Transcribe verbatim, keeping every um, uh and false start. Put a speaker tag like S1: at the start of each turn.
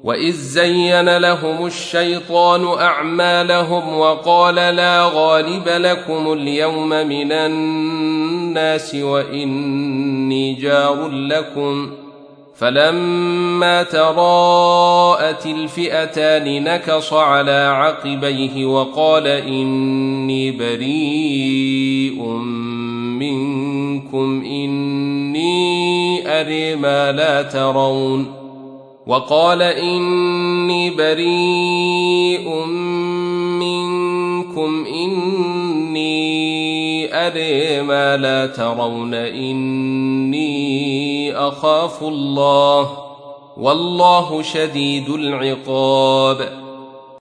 S1: وإذ زين لهم الشيطان أعمالهم وقال لا غالب لكم اليوم من الناس وإني جار لكم فلما تراءت الفئتان نكص على عقبيه وقال إني بريء منكم إني أري ما لا ترون وقال إني بريء منكم إني أري ما لا ترون إني أخاف الله والله شديد العقاب